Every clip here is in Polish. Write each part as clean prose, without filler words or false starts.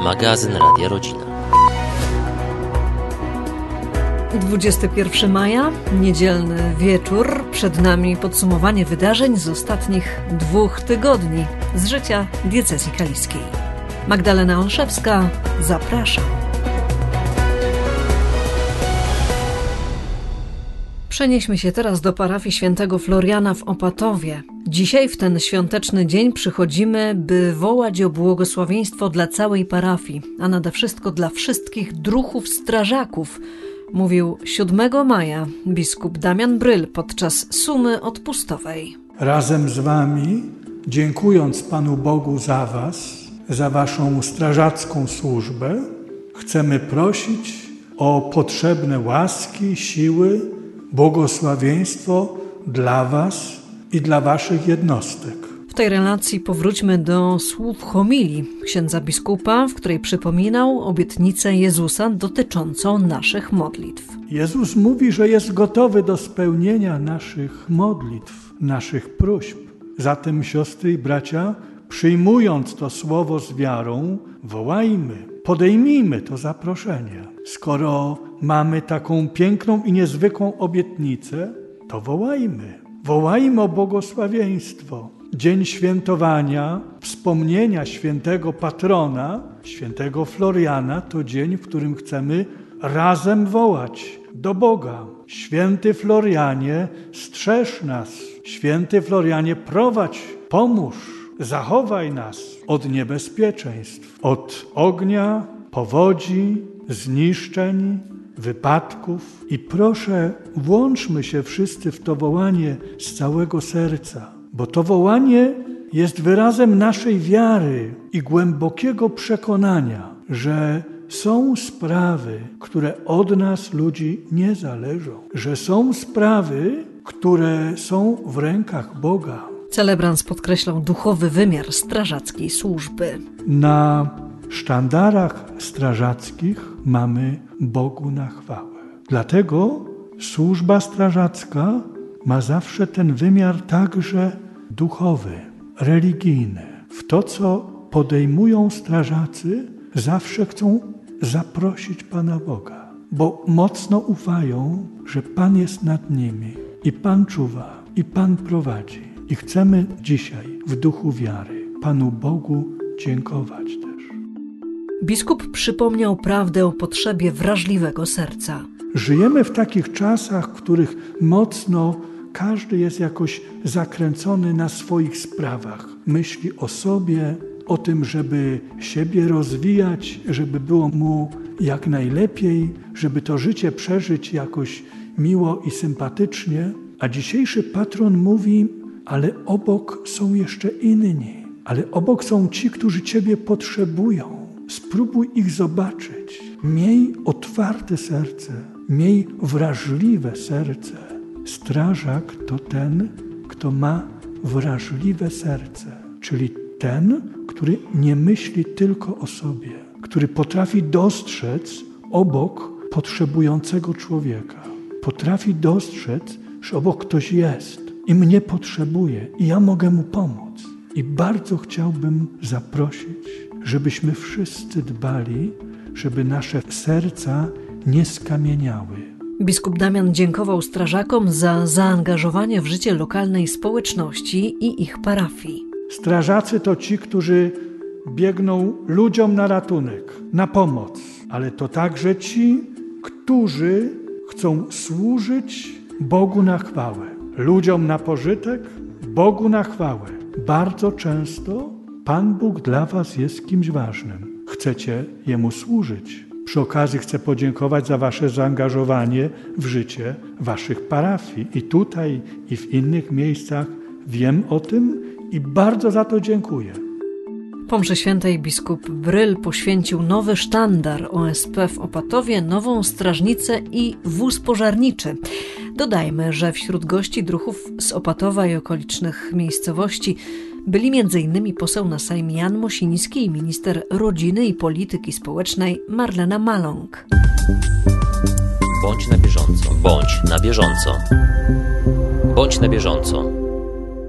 Magazyn Radia Rodzina. 21 maja, niedzielny wieczór. Przed nami podsumowanie wydarzeń z ostatnich 2 tygodni z życia diecezji kaliskiej. Magdalena Olszewska, zapraszam. Przenieśmy się teraz do parafii świętego Floriana w Opatowie. Dzisiaj w ten świąteczny dzień przychodzimy, by wołać o błogosławieństwo dla całej parafii, a nade wszystko dla wszystkich druhów strażaków, mówił 7 maja biskup Damian Bryl podczas sumy odpustowej. Razem z wami, dziękując Panu Bogu za was, za waszą strażacką służbę, chcemy prosić o potrzebne łaski, siły, błogosławieństwo dla was i dla waszych jednostek. W tej relacji powróćmy do słów homilii księdza biskupa, w której przypominał obietnicę Jezusa dotyczącą naszych modlitw. Jezus mówi, że jest gotowy do spełnienia naszych modlitw, naszych próśb. Zatem, siostry i bracia, przyjmując to słowo z wiarą, wołajmy, podejmijmy to zaproszenie. Skoro mamy taką piękną i niezwykłą obietnicę, to wołajmy. Wołajmy o błogosławieństwo. Dzień świętowania, wspomnienia świętego patrona, świętego Floriana, to dzień, w którym chcemy razem wołać do Boga. Święty Florianie, strzeż nas. Święty Florianie, prowadź, pomóż, zachowaj nas od niebezpieczeństw, od ognia, powodzi, zniszczeń, wypadków. I proszę, włączmy się wszyscy w to wołanie z całego serca, bo to wołanie jest wyrazem naszej wiary i głębokiego przekonania, że są sprawy, które od nas, ludzi, nie zależą, że są sprawy, które są w rękach Boga. Celebrant podkreślał duchowy wymiar strażackiej służby. Na sztandarach strażackich mamy Bogu na chwałę. Dlatego służba strażacka ma zawsze ten wymiar także duchowy, religijny. W to, co podejmują strażacy, zawsze chcą zaprosić Pana Boga, bo mocno ufają, że Pan jest nad nimi i Pan czuwa, i Pan prowadzi. I chcemy dzisiaj w duchu wiary Panu Bogu dziękować też. Biskup przypomniał prawdę o potrzebie wrażliwego serca. Żyjemy w takich czasach, w których mocno każdy jest jakoś zakręcony na swoich sprawach. Myśli o sobie, o tym, żeby siebie rozwijać, żeby było mu jak najlepiej, żeby to życie przeżyć jakoś miło i sympatycznie. A dzisiejszy patron mówi, ale obok są jeszcze inni, ale obok są ci, którzy Ciebie potrzebują. Spróbuj ich zobaczyć. Miej otwarte serce, miej wrażliwe serce. Strażak to ten, kto ma wrażliwe serce, czyli ten, który nie myśli tylko o sobie, który potrafi dostrzec obok potrzebującego człowieka. Potrafi dostrzec, że obok ktoś jest i mnie potrzebuje i ja mogę mu pomóc. I bardzo chciałbym zaprosić, żebyśmy wszyscy dbali, żeby nasze serca nie skamieniały. Biskup Damian dziękował strażakom za zaangażowanie w życie lokalnej społeczności i ich parafii. Strażacy to ci, którzy biegną ludziom na ratunek, na pomoc, ale to także ci, którzy chcą służyć Bogu na chwałę. Ludziom na pożytek, Bogu na chwałę. Bardzo często Pan Bóg dla was jest kimś ważnym. Chcecie Jemu służyć. Przy okazji chcę podziękować za wasze zaangażowanie w życie waszych parafii. I tutaj, i w innych miejscach wiem o tym i bardzo za to dziękuję. Po mszy świętej biskup Bryl poświęcił nowy sztandar OSP w Opatowie, nową strażnicę i wóz pożarniczy. Dodajmy, że wśród gości druhów z Opatowa i okolicznych miejscowości byli m.in. poseł na Sejm Jan Mosiński i minister rodziny i polityki społecznej Marlena Maląg. Bądź na bieżąco. Bądź na bieżąco. Bądź na bieżąco.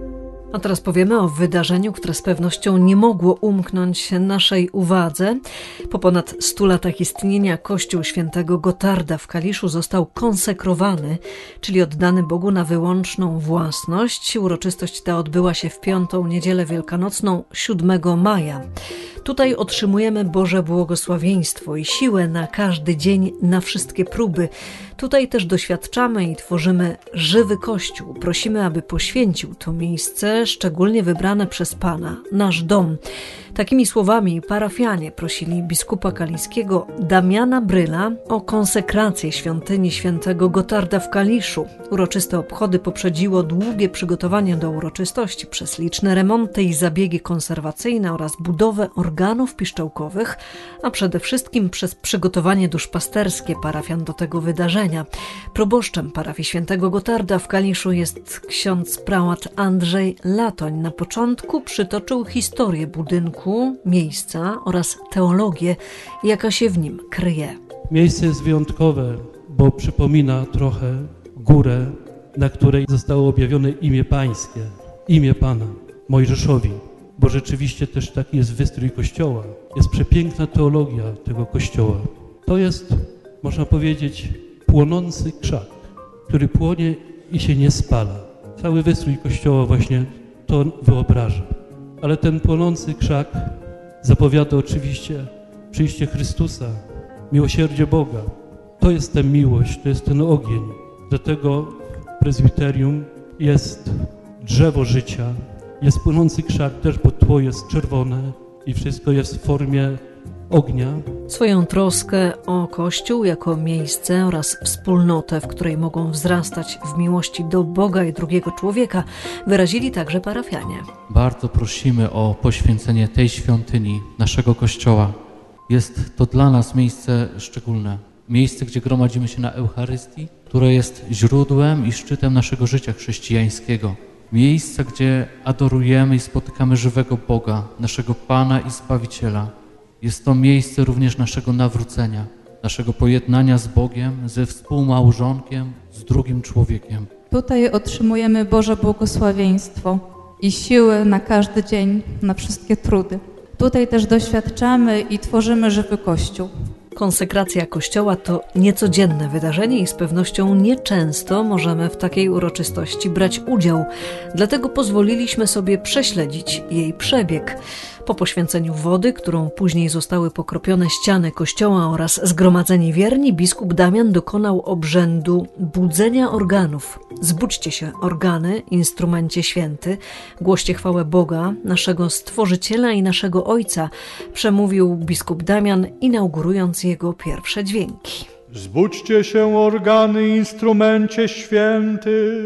A teraz powiemy o wydarzeniu, które z pewnością nie mogło umknąć naszej uwadze. Po ponad 100 latach istnienia Kościół Świętego Gotarda w Kaliszu został konsekrowany, czyli oddany Bogu na wyłączną własność. Uroczystość ta odbyła się w 5. niedzielę wielkanocną 7 maja. Tutaj otrzymujemy Boże błogosławieństwo i siłę na każdy dzień, na wszystkie próby. Tutaj też doświadczamy i tworzymy żywy Kościół. Prosimy, aby poświęcił to miejsce, szczególnie wybrane przez Pana, nasz dom. Takimi słowami parafianie prosili biskupa kaliskiego Damiana Bryla o konsekrację świątyni Świętego Gotarda w Kaliszu. Uroczyste obchody poprzedziło długie przygotowanie do uroczystości przez liczne remonty i zabiegi konserwacyjne oraz budowę organów piszczałkowych, a przede wszystkim przez przygotowanie duszpasterskie parafian do tego wydarzenia. Proboszczem parafii Świętego Gotarda w Kaliszu jest ksiądz prałat Andrzej Latoń. Na początku przytoczył historię budynku, miejsca oraz teologię, jaka się w nim kryje. Miejsce jest wyjątkowe, bo przypomina trochę górę, na której zostało objawione imię Pańskie, imię Pana Mojżeszowi, bo rzeczywiście też taki jest wystrój Kościoła. Jest przepiękna teologia tego Kościoła. To jest, można powiedzieć, płonący krzak, który płonie i się nie spala. Cały wystrój Kościoła właśnie to wyobraża. Ale ten płonący krzak zapowiada oczywiście przyjście Chrystusa, miłosierdzie Boga. To jest ta miłość, to jest ten ogień. Dlatego w prezbiterium jest drzewo życia, jest płonący krzak też, bo tło jest czerwone i wszystko jest w formie ognia. Swoją troskę o Kościół jako miejsce oraz wspólnotę, w której mogą wzrastać w miłości do Boga i drugiego człowieka, wyrazili także parafianie. Bardzo prosimy o poświęcenie tej świątyni, naszego Kościoła. Jest to dla nas miejsce szczególne. Miejsce, gdzie gromadzimy się na Eucharystii, które jest źródłem i szczytem naszego życia chrześcijańskiego. Miejsce, gdzie adorujemy i spotykamy żywego Boga, naszego Pana i Zbawiciela. Jest to miejsce również naszego nawrócenia, naszego pojednania z Bogiem, ze współmałżonkiem, z drugim człowiekiem. Tutaj otrzymujemy Boże błogosławieństwo i siłę na każdy dzień, na wszystkie trudy. Tutaj też doświadczamy i tworzymy żywy Kościół. Konsekracja Kościoła to niecodzienne wydarzenie i z pewnością nieczęsto możemy w takiej uroczystości brać udział. Dlatego pozwoliliśmy sobie prześledzić jej przebieg. Po poświęceniu wody, którą później zostały pokropione ściany kościoła oraz zgromadzeni wierni, biskup Damian dokonał obrzędu budzenia organów. Zbudźcie się, organy, instrumencie święty, głoście chwałę Boga, naszego Stworzyciela i naszego Ojca, przemówił biskup Damian, inaugurując jego pierwsze dźwięki. Zbudźcie się, organy, instrumencie święty,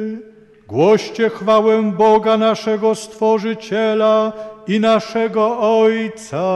głoście chwałę Boga naszego Stworzyciela i naszego Ojca.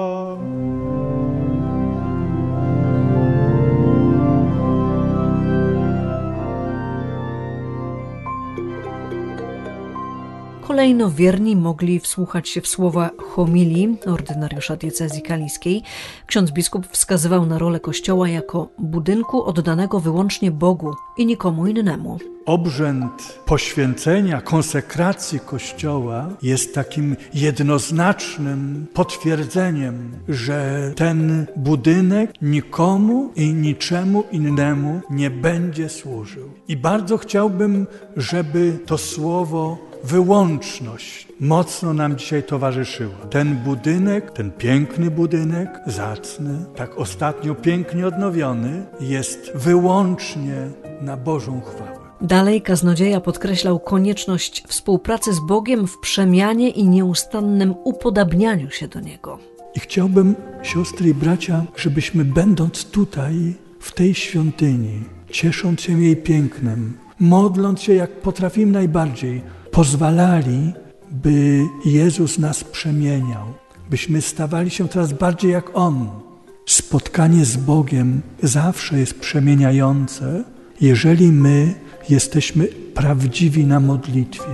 Kolejno wierni mogli wsłuchać się w słowa homilii ordynariusza diecezji kaliskiej. Ksiądz biskup wskazywał na rolę Kościoła jako budynku oddanego wyłącznie Bogu i nikomu innemu. Obrzęd poświęcenia, konsekracji Kościoła jest takim jednoznacznym potwierdzeniem, że ten budynek nikomu i niczemu innemu nie będzie służył. I bardzo chciałbym, żeby to słowo wyłączność mocno nam dzisiaj towarzyszyła. Ten budynek, ten piękny budynek, zacny, tak ostatnio pięknie odnowiony, jest wyłącznie na Bożą chwałę. Dalej kaznodzieja podkreślał konieczność współpracy z Bogiem w przemianie i nieustannym upodabnianiu się do Niego. I chciałbym, siostry i bracia, żebyśmy będąc tutaj, w tej świątyni, ciesząc się jej pięknem, modląc się jak potrafimy najbardziej, pozwalali, by Jezus nas przemieniał, byśmy stawali się coraz bardziej jak On. Spotkanie z Bogiem zawsze jest przemieniające, jeżeli my jesteśmy prawdziwi na modlitwie.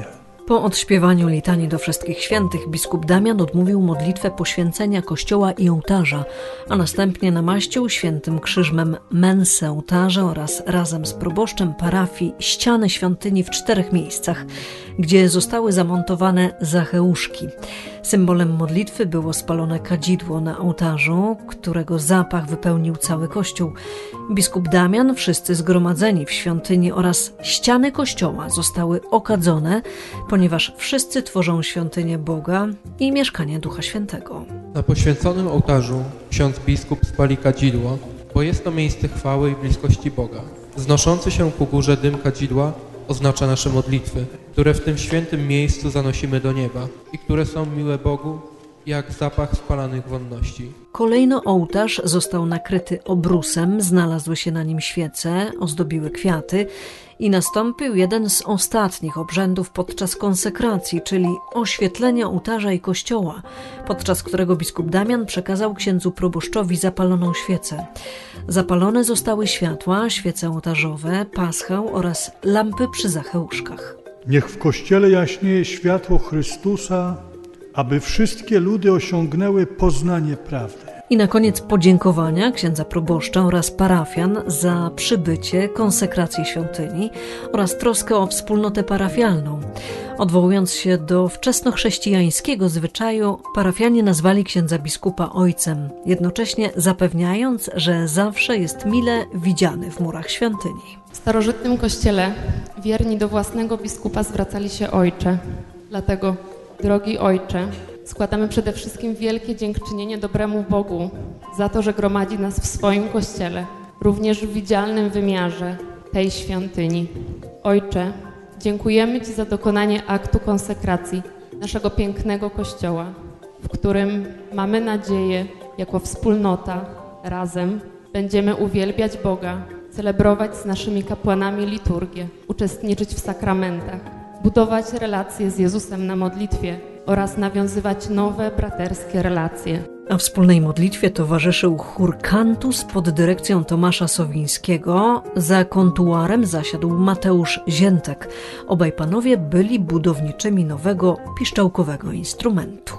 Po odśpiewaniu litanii do wszystkich świętych biskup Damian odmówił modlitwę poświęcenia kościoła i ołtarza, a następnie namaścił świętym krzyżmem mensę ołtarza oraz razem z proboszczem parafii ściany świątyni w 4 miejscach, gdzie zostały zamontowane zacheuszki. Symbolem modlitwy było spalone kadzidło na ołtarzu, którego zapach wypełnił cały kościół. Biskup Damian, wszyscy zgromadzeni w świątyni oraz ściany kościoła zostały okadzone, ponieważ wszyscy tworzą świątynię Boga i mieszkanie Ducha Świętego. Na poświęconym ołtarzu ksiądz biskup spali kadzidło, bo jest to miejsce chwały i bliskości Boga. Znoszący się ku górze dym kadzidła oznacza nasze modlitwy, które w tym świętym miejscu zanosimy do nieba i które są miłe Bogu jak zapach spalanych wonności. Kolejno ołtarz został nakryty obrusem, znalazły się na nim świece, ozdobiły kwiaty i nastąpił jeden z ostatnich obrzędów podczas konsekracji, czyli oświetlenie ołtarza i kościoła, podczas którego biskup Damian przekazał księdzu proboszczowi zapaloną świecę. Zapalone zostały światła, świece ołtarzowe, paschał oraz lampy przy zacheuszkach. Niech w Kościele jaśnieje światło Chrystusa, aby wszystkie ludy osiągnęły poznanie prawdy. I na koniec podziękowania księdza proboszcza oraz parafian za przybycie, konsekrację świątyni oraz troskę o wspólnotę parafialną. Odwołując się do wczesnochrześcijańskiego zwyczaju, parafianie nazwali księdza biskupa ojcem, jednocześnie zapewniając, że zawsze jest mile widziany w murach świątyni. W starożytnym kościele wierni do własnego biskupa zwracali się ojcze. Dlatego, drogi ojcze, składamy przede wszystkim wielkie dziękczynienie dobremu Bogu za to, że gromadzi nas w swoim kościele, również w widzialnym wymiarze tej świątyni. Ojcze, dziękujemy Ci za dokonanie aktu konsekracji naszego pięknego kościoła, w którym mamy nadzieję, jako wspólnota, razem będziemy uwielbiać Boga, celebrować z naszymi kapłanami liturgię, uczestniczyć w sakramentach, budować relacje z Jezusem na modlitwie oraz nawiązywać nowe braterskie relacje. A wspólnej modlitwie towarzyszył chór Cantus pod dyrekcją Tomasza Sowińskiego. Za kontuarem zasiadł Mateusz Ziętek. Obaj panowie byli budowniczymi nowego piszczałkowego instrumentu.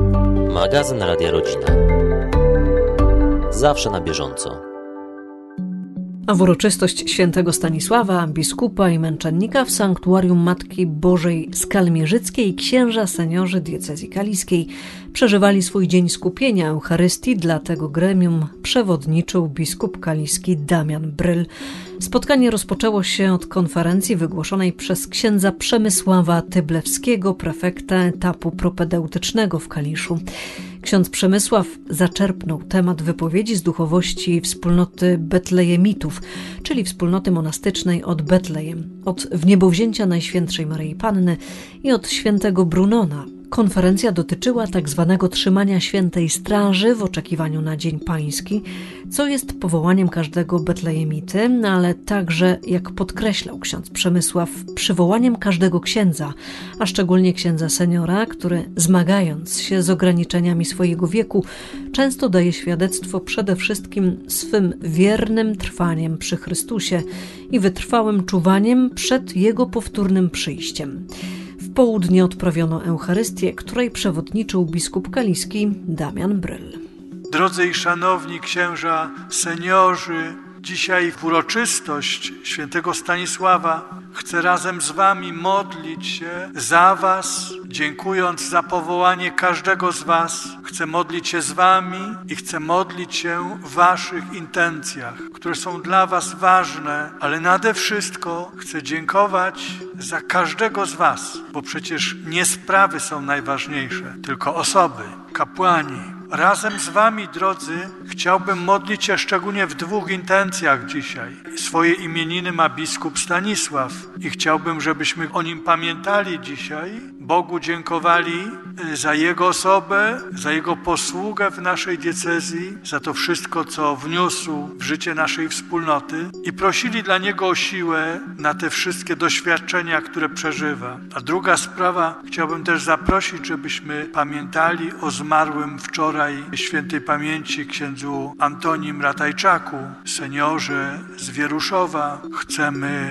Magazyn Radia Rodzina. Zawsze na bieżąco. A w uroczystość świętego Stanisława, biskupa i męczennika w sanktuarium Matki Bożej Skalmierzyckiej księża seniorzy diecezji kaliskiej przeżywali swój dzień skupienia Eucharystii, dla tego gremium przewodniczył biskup kaliski Damian Bryl. Spotkanie rozpoczęło się od konferencji wygłoszonej przez księdza Przemysława Tyblewskiego, prefekta etapu propedeutycznego w Kaliszu. Ksiądz Przemysław zaczerpnął temat wypowiedzi z duchowości wspólnoty betlejemitów, czyli wspólnoty monastycznej od Betlejem, od wniebowzięcia Najświętszej Maryi Panny i od świętego Brunona. Konferencja dotyczyła tak zwanego trzymania świętej straży w oczekiwaniu na Dzień Pański, co jest powołaniem każdego betlejemity, ale także, jak podkreślał ksiądz Przemysław, przywołaniem każdego księdza, a szczególnie księdza seniora, który zmagając się z ograniczeniami swojego wieku, często daje świadectwo przede wszystkim swym wiernym trwaniem przy Chrystusie i wytrwałym czuwaniem przed Jego powtórnym przyjściem. W południe odprawiono Eucharystię, której przewodniczył biskup kaliski Damian Bryl. Drodzy i szanowni księża seniorzy, dzisiaj w uroczystość świętego Stanisława chcę razem z wami modlić się za was, dziękując za powołanie każdego z was. Chcę modlić się z wami i chcę modlić się w waszych intencjach, które są dla was ważne, ale nade wszystko chcę dziękować za każdego z was, bo przecież nie sprawy są najważniejsze, tylko osoby, kapłani. Razem z wami, drodzy, chciałbym modlić się szczególnie w 2 intencjach dzisiaj. Swoje imieniny ma biskup Stanisław i chciałbym, żebyśmy o nim pamiętali dzisiaj, Bogu dziękowali za jego osobę, za jego posługę w naszej diecezji, za to wszystko, co wniósł w życie naszej wspólnoty i prosili dla niego o siłę na te wszystkie doświadczenia, które przeżywa. A druga sprawa, chciałbym też zaprosić, żebyśmy pamiętali o zmarłym wczoraj świętej pamięci księdzu Antonim Ratajczaku, seniorze z Wieruszowa. Chcemy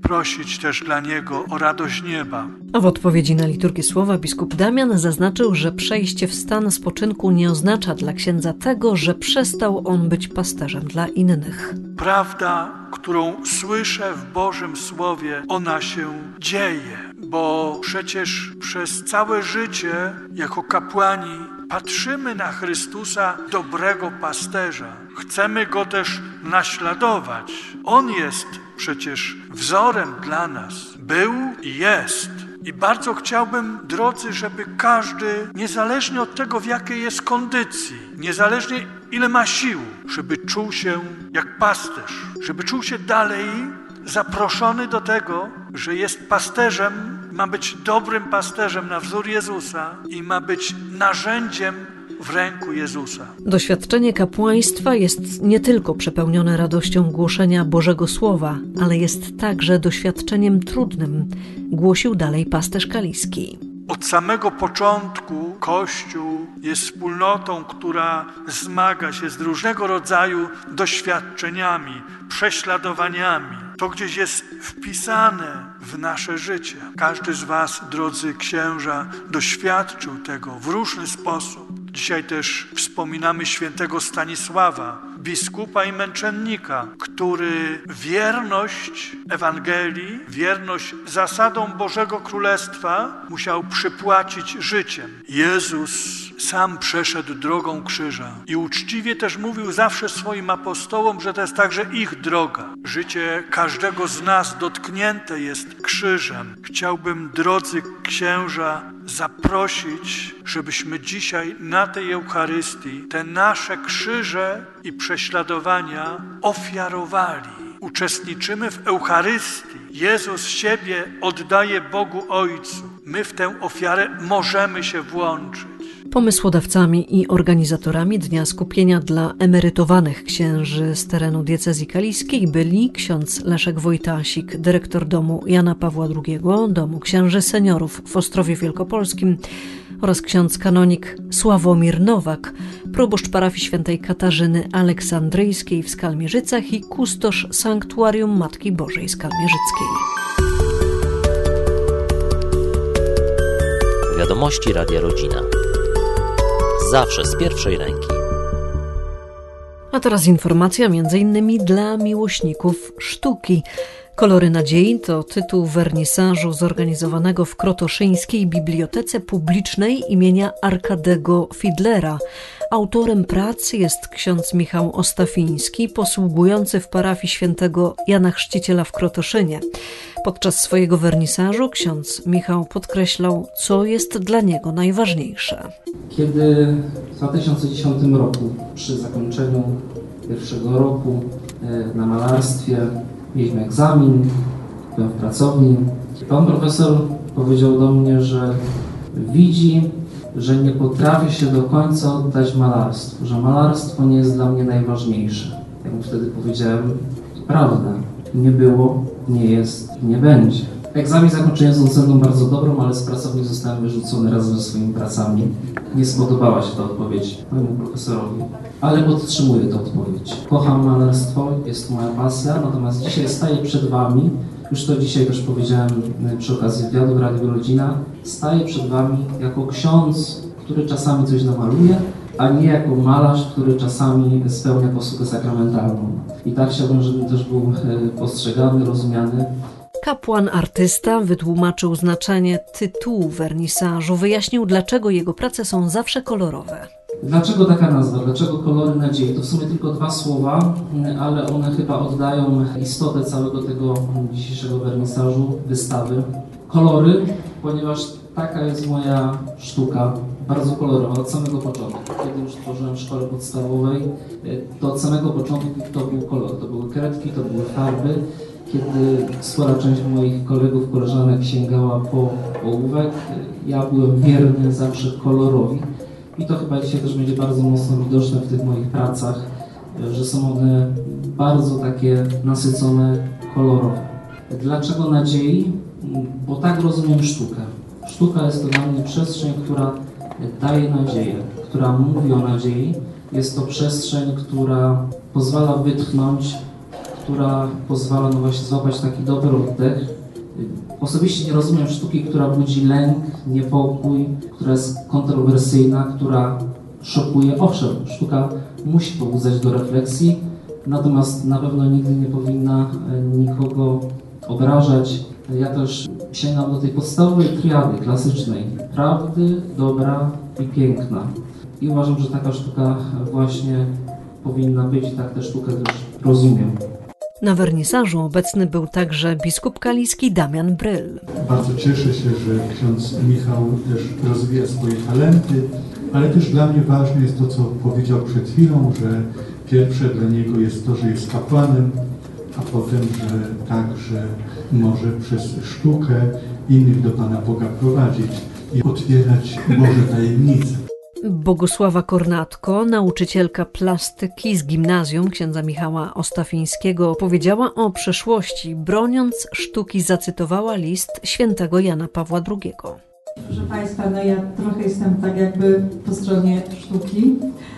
prosić też dla niego o radość nieba. A w odpowiedzi na liturgię słowa biskup Damian zaznaczył, że przejście w stan spoczynku nie oznacza dla księdza tego, że przestał on być pasterzem dla innych. Prawda, którą słyszę w Bożym Słowie, ona się dzieje, bo przecież przez całe życie jako kapłani patrzymy na Chrystusa, dobrego pasterza. Chcemy Go też naśladować. On jest przecież wzorem dla nas. Był i jest. I bardzo chciałbym, drodzy, żeby każdy, niezależnie od tego, w jakiej jest kondycji, niezależnie ile ma sił, żeby czuł się jak pasterz, żeby czuł się dalej zaproszony do tego, że jest pasterzem, ma być dobrym pasterzem na wzór Jezusa i ma być narzędziem w ręku Jezusa. Doświadczenie kapłaństwa jest nie tylko przepełnione radością głoszenia Bożego Słowa, ale jest także doświadczeniem trudnym, głosił dalej pasterz kaliski. Od samego początku Kościół jest wspólnotą, która zmaga się z różnego rodzaju doświadczeniami, prześladowaniami. To gdzieś jest wpisane w nasze życie. Każdy z was, drodzy księża, doświadczył tego w różny sposób. Dzisiaj też wspominamy świętego Stanisława, biskupa i męczennika, który wierność Ewangelii, wierność zasadom Bożego Królestwa musiał przypłacić życiem. Jezus sam przeszedł drogą krzyża i uczciwie też mówił zawsze swoim apostołom, że to jest także ich droga. Życie każdego z nas dotknięte jest krzyżem. Chciałbym, drodzy księża, zaprosić, żebyśmy dzisiaj na tej Eucharystii te nasze krzyże i prześladowania ofiarowali. Uczestniczymy w Eucharystii. Jezus siebie oddaje Bogu Ojcu. My w tę ofiarę możemy się włączyć. Pomysłodawcami i organizatorami Dnia Skupienia dla emerytowanych księży z terenu diecezji kaliskiej byli ksiądz Leszek Wojtasik, dyrektor domu Jana Pawła II, domu księży seniorów w Ostrowie Wielkopolskim oraz ksiądz kanonik Sławomir Nowak, proboszcz parafii świętej Katarzyny Aleksandryjskiej w Skalmierzycach i kustosz Sanktuarium Matki Bożej Skalmierzyckiej. Wiadomości Radia Rodzina. Zawsze z pierwszej ręki. A teraz informacja m.in. dla miłośników sztuki. Kolory Nadziei to tytuł wernisażu zorganizowanego w Krotoszyńskiej Bibliotece Publicznej imienia Arkadego Fidlera. Autorem pracy jest ksiądz Michał Ostafiński, posługujący w parafii świętego Jana Chrzciciela w Krotoszynie. Podczas swojego wernisażu ksiądz Michał podkreślał, co jest dla niego najważniejsze. Kiedy w 2010 roku, przy zakończeniu pierwszego roku na malarstwie, mieliśmy egzamin, byłem w pracowni, pan profesor powiedział do mnie, że widzi, że nie potrafię się do końca oddać malarstwu, że malarstwo nie jest dla mnie najważniejsze. Jak mu wtedy powiedziałem, to prawda, nie było, nie jest i nie będzie. Egzamin zakończyłem z oceną bardzo dobrą, ale z pracowni zostałem wyrzucony razem ze swoimi pracami. Nie spodobała się ta odpowiedź mojemu profesorowi, ale podtrzymuję tę odpowiedź. Kocham malarstwo, jest to moja pasja, natomiast dzisiaj staję przed wami, już to dzisiaj też powiedziałem przy okazji wywiadu w Radiu Rodzina, staję przed wami jako ksiądz, który czasami coś namaluje, a nie jako malarz, który czasami spełnia posługę sakramentalną. I tak chciałbym, żeby też był postrzegany, rozumiany. Kapłan artysta wytłumaczył znaczenie tytułu wernisażu, wyjaśnił, dlaczego jego prace są zawsze kolorowe. Dlaczego taka nazwa? Dlaczego Kolory Nadziei? To w sumie tylko dwa słowa, ale one chyba oddają istotę całego tego dzisiejszego wernisażu, wystawy. Kolory, ponieważ taka jest moja sztuka, bardzo kolorowa, od samego początku. Kiedy już tworzyłem w szkole podstawowej, to od samego początku to był kolor. To były kredki, to były farby. Kiedy spora część moich kolegów, koleżanek sięgała po ołówek, ja byłem wierny zawsze kolorowi. I to chyba dzisiaj też będzie bardzo mocno widoczne w tych moich pracach, że są one bardzo takie nasycone, kolorowe. Dlaczego nadziei? Bo tak rozumiem sztukę. Sztuka jest to dla mnie przestrzeń, która daje nadzieję, która mówi o nadziei. Jest to przestrzeń, która pozwala wytchnąć, która pozwala właśnie złapać taki dobry oddech. Osobiście nie rozumiem sztuki, która budzi lęk, niepokój, która jest kontrowersyjna, która szokuje. Owszem, sztuka musi pobudzać do refleksji, natomiast na pewno nigdy nie powinna nikogo obrażać. Ja też sięgam do tej podstawowej triady klasycznej: prawdy, dobra i piękna. I uważam, że taka sztuka właśnie powinna być i tak tę sztukę też rozumiem. Na wernisażu obecny był także biskup kaliski Damian Bryl. Bardzo cieszę się, że ksiądz Michał też rozwija swoje talenty, ale też dla mnie ważne jest to, co powiedział przed chwilą, że pierwsze dla niego jest to, że jest kapłanem, a potem, że także może przez sztukę innych do Pana Boga prowadzić i otwierać Boże tajemnice. Bogusława Kornatko, nauczycielka plastyki z gimnazjum księdza Michała Ostafińskiego, powiedziała o przeszłości. Broniąc sztuki, zacytowała list świętego Jana Pawła II. Proszę Państwa, no ja trochę jestem tak jakby po stronie sztuki.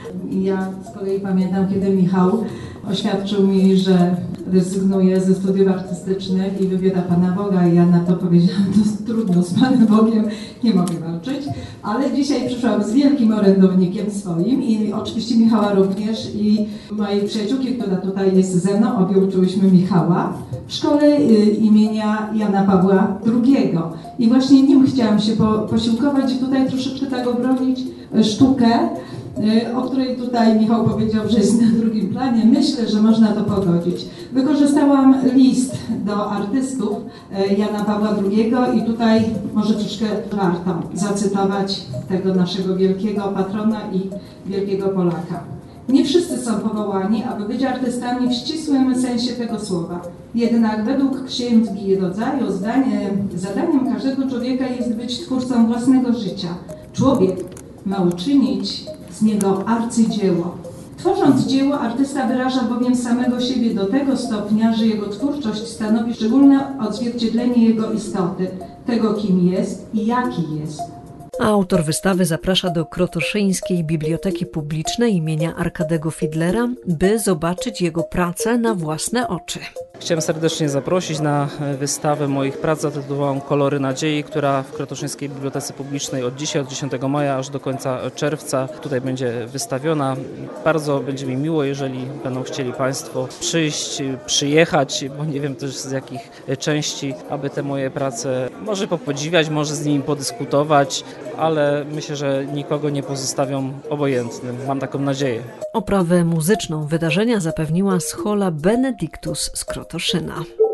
Ja z kolei pamiętam, kiedy Michał oświadczył mi, że rezygnuje ze studiów artystycznych i wybiera Pana Boga, i ja na to powiedziałam: to trudno, z Panem Bogiem nie mogę walczyć, ale dzisiaj przyszłam z wielkim orędownikiem swoim i oczywiście Michała również, i mojej przyjaciółki, która tutaj jest ze mną, obie uczyłyśmy Michała w szkole imienia Jana Pawła II. I właśnie nim chciałam się posiłkować i tutaj troszeczkę tak obronić sztukę, o której tutaj Michał powiedział, że jest na drugim planie. Myślę, że można to pogodzić. Wykorzystałam list do artystów Jana Pawła II i tutaj może troszkę warto zacytować tego naszego wielkiego patrona i wielkiego Polaka. Nie wszyscy są powołani, aby być artystami w ścisłym sensie tego słowa. Jednak według księgi Rodzaju zadaniem każdego człowieka jest być twórcą własnego życia. Człowiek ma uczynić z niego arcydzieło. Tworząc dzieło, artysta wyraża bowiem samego siebie do tego stopnia, że jego twórczość stanowi szczególne odzwierciedlenie jego istoty, tego kim jest i jaki jest. A autor wystawy zaprasza do Krotoszyńskiej Biblioteki Publicznej imienia Arkadego Fidlera, by zobaczyć jego pracę na własne oczy. Chciałem serdecznie zaprosić na wystawę moich prac zatytułowaną Kolory Nadziei, która w Krotoszyńskiej Bibliotece Publicznej od dzisiaj, od 10 maja aż do końca czerwca tutaj będzie wystawiona. Bardzo będzie mi miło, jeżeli będą chcieli Państwo przyjść, przyjechać, bo nie wiem też z jakich części, aby te moje prace może popodziwiać, może z nimi podyskutować, ale myślę, że nikogo nie pozostawią obojętnym. Mam taką nadzieję. Oprawę muzyczną wydarzenia zapewniła Schola Benedictus z Krotoszyna.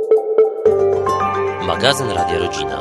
Magazyn Radia Rodzina.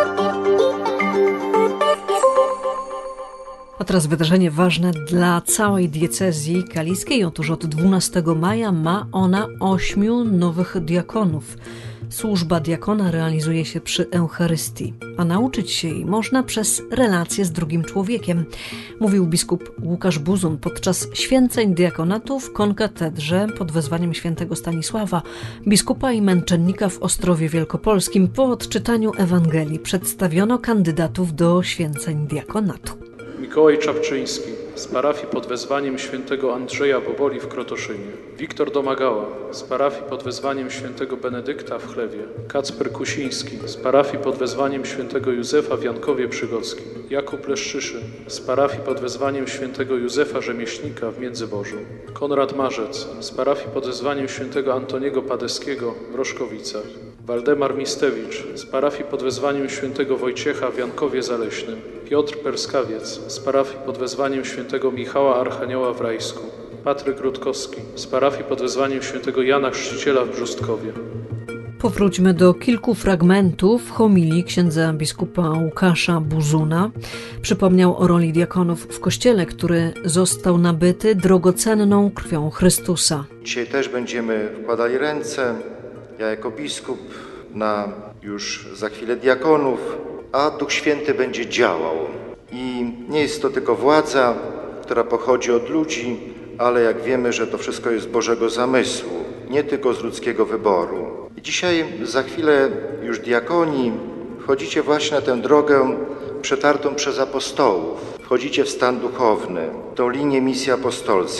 A teraz wydarzenie ważne dla całej diecezji kaliskiej. Otóż od 12 maja ma ona 8 nowych diakonów. Służba diakona realizuje się przy Eucharystii, a nauczyć się jej można przez relacje z drugim człowiekiem, mówił biskup Łukasz Buzun podczas święceń diakonatu w konkatedrze pod wezwaniem świętego Stanisława, biskupa i męczennika w Ostrowie Wielkopolskim. Po odczytaniu Ewangelii przedstawiono kandydatów do święceń diakonatu. Mikołaj Czapczyński z parafii pod wezwaniem świętego Andrzeja Boboli w Krotoszynie, Wiktor Domagała z parafii pod wezwaniem świętego Benedykta w Chlewie, Kacper Kusiński z parafii pod wezwaniem świętego Józefa w Jankowie Przygockim, Jakub Leszczyszy z parafii pod wezwaniem świętego Józefa Rzemieślnika w Międzyborzu, Konrad Marzec z parafii pod wezwaniem świętego Antoniego Padeskiego w Roszkowicach, Waldemar Mistewicz z parafii pod wezwaniem świętego Wojciecha w Jankowie Zaleśnym, Piotr Perskawiec z parafii pod wezwaniem świętego Michała Archanioła w Rajsku, Patryk Rutkowski z parafii pod wezwaniem świętego Jana Chrzciciela w Brzustkowie. Powróćmy do kilku fragmentów homilii księdza biskupa Łukasza Buzuna. Przypomniał o roli diakonów w Kościele, który został nabyty drogocenną krwią Chrystusa. Dzisiaj też będziemy wkładali ręce, ja jako biskup, na już za chwilę diakonów, a Duch Święty będzie działał. I nie jest to tylko władza, która pochodzi od ludzi, ale jak wiemy, że to wszystko jest z Bożego zamysłu, nie tylko z ludzkiego wyboru. I dzisiaj za chwilę już diakoni wchodzicie właśnie na tę drogę przetartą przez apostołów. Wchodzicie w stan duchowny, tą linię misji apostolskiej.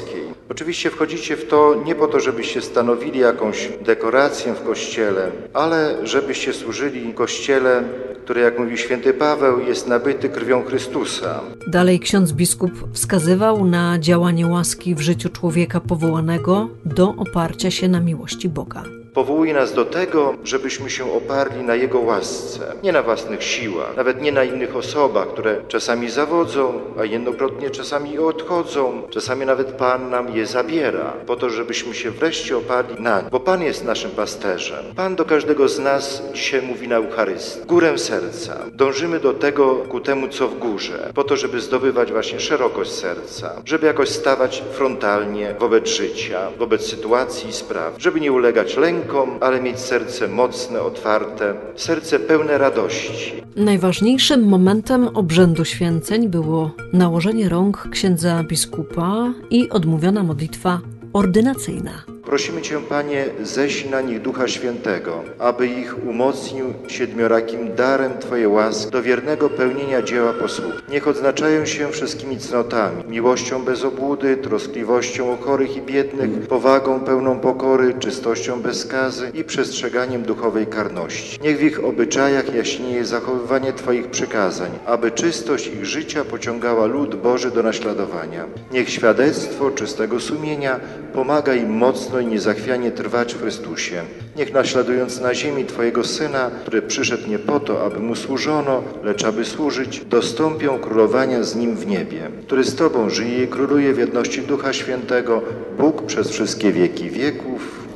Oczywiście wchodzicie w to nie po to, żebyście stanowili jakąś dekorację w Kościele, ale żebyście służyli Kościele, który, jak mówi święty Paweł, jest nabyty krwią Chrystusa. Dalej ksiądz biskup wskazywał na działanie łaski w życiu człowieka powołanego do oparcia się na miłości Boga. Powołuje nas do tego, żebyśmy się oparli na Jego łasce, nie na własnych siłach, nawet nie na innych osobach, które czasami zawodzą, a jednokrotnie czasami odchodzą, czasami nawet Pan nam je zabiera, po to, żebyśmy się wreszcie oparli na nim, bo Pan jest naszym pasterzem. Pan do każdego z nas dzisiaj mówi na Eucharystii, górę serca. Dążymy do tego, ku temu, co w górze, po to, żeby zdobywać właśnie szerokość serca, żeby jakoś stawać frontalnie wobec życia, wobec sytuacji i spraw, żeby nie ulegać lękom, ale mieć serce mocne, otwarte, serce pełne radości. Najważniejszym momentem obrzędu święceń było nałożenie rąk księdza biskupa i odmówiona modlitwa ordynacyjna. Prosimy Cię, Panie, ześlij na nich Ducha Świętego, aby ich umocnił siedmiorakim darem Twojej łaski do wiernego pełnienia dzieła posługi. Niech odznaczają się wszystkimi cnotami, miłością bez obłudy, troskliwością o chorych i biednych, powagą pełną pokory, czystością bez skazy i przestrzeganiem duchowej karności. Niech w ich obyczajach jaśnieje zachowywanie Twoich przykazań, aby czystość ich życia pociągała lud Boży do naśladowania. Niech świadectwo czystego sumienia pomaga im mocno i niezachwianie trwać w Chrystusie. Niech naśladując na ziemi Twojego Syna, który przyszedł nie po to, aby Mu służono, lecz aby służyć, dostąpią królowania z Nim w niebie, który z Tobą żyje i króluje w jedności Ducha Świętego, Bóg przez wszystkie wieki wieków.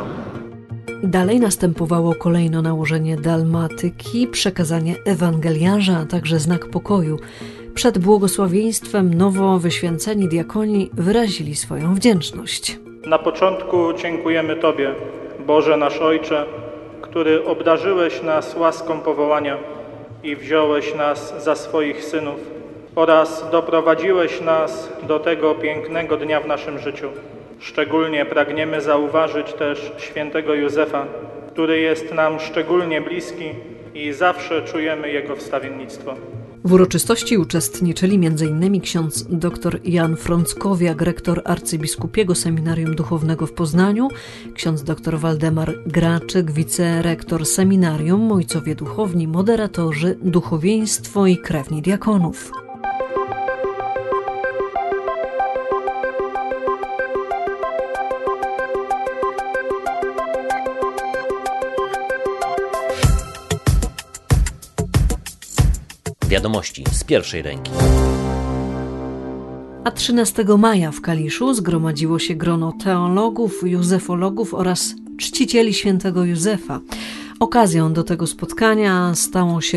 Dalej następowało kolejno nałożenie dalmatyki, przekazanie ewangeliarza, a także znak pokoju. Przed błogosławieństwem nowo wyświęceni diakoni wyrazili swoją wdzięczność. Na początku dziękujemy Tobie, Boże nasz Ojcze, który obdarzyłeś nas łaską powołania i wziąłeś nas za swoich synów oraz doprowadziłeś nas do tego pięknego dnia w naszym życiu. Szczególnie pragniemy zauważyć też świętego Józefa, który jest nam szczególnie bliski i zawsze czujemy jego wstawiennictwo. W uroczystości uczestniczyli m.in. ksiądz dr Jan Frąckowiak, rektor arcybiskupiego seminarium duchownego w Poznaniu, ksiądz dr Waldemar Graczyk, wicerektor seminarium, ojcowie duchowni, moderatorzy, duchowieństwo i krewni diakonów. Wiadomości z pierwszej ręki. A 13 maja w Kaliszu zgromadziło się grono teologów, józefologów oraz czcicieli świętego Józefa. Okazją do tego spotkania stało się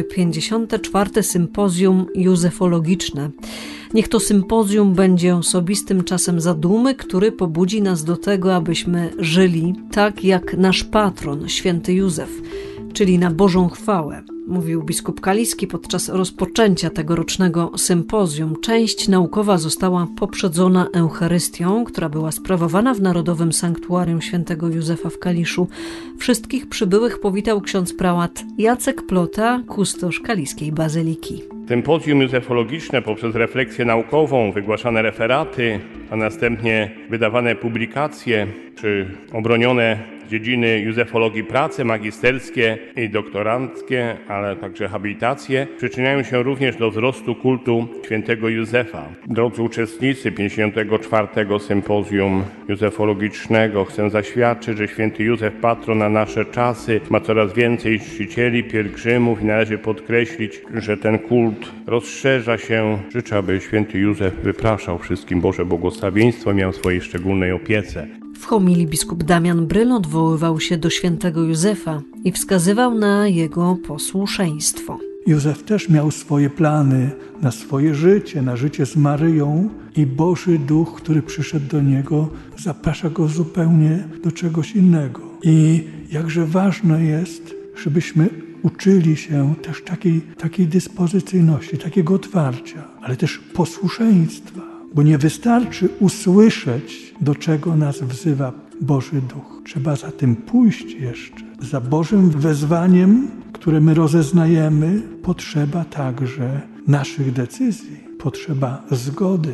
54. sympozjum józefologiczne. Niech to sympozjum będzie osobistym czasem zadumy, który pobudzi nas do tego, abyśmy żyli tak jak nasz patron, święty Józef, czyli na Bożą chwałę, mówił biskup kaliski podczas rozpoczęcia tegorocznego sympozjum. Część naukowa została poprzedzona Eucharystią, która była sprawowana w Narodowym Sanktuarium Świętego Józefa w Kaliszu. Wszystkich przybyłych powitał ksiądz prałat Jacek Plota, kustosz kaliskiej bazyliki. Sympozjum józefologiczne poprzez refleksję naukową, wygłaszane referaty, a następnie wydawane publikacje czy obronione z dziedziny józefologii prace magisterskie i doktoranckie, ale także habilitacje przyczyniają się również do wzrostu kultu świętego Józefa. Drodzy uczestnicy 54. Sympozjum józefologicznego, chcę zaświadczyć, że święty Józef, patron na nasze czasy, ma coraz więcej czcicieli, pielgrzymów i należy podkreślić, że ten kult rozszerza się. Życzę, aby święty Józef wypraszał wszystkim Boże błogosławieństwo, miał swojej szczególnej opiece. W homilii biskup Damian Bryl odwoływał się do świętego Józefa i wskazywał na jego posłuszeństwo. Józef też miał swoje plany na swoje życie, na życie z Maryją i Boży Duch, który przyszedł do niego, zaprasza go zupełnie do czegoś innego. I jakże ważne jest, żebyśmy uczyli się też takiej dyspozycyjności, takiego otwarcia, ale też posłuszeństwa. Bo nie wystarczy usłyszeć, do czego nas wzywa Boży Duch. Trzeba za tym pójść jeszcze. Za Bożym wezwaniem, które my rozeznajemy, potrzeba także naszych decyzji, potrzeba zgody.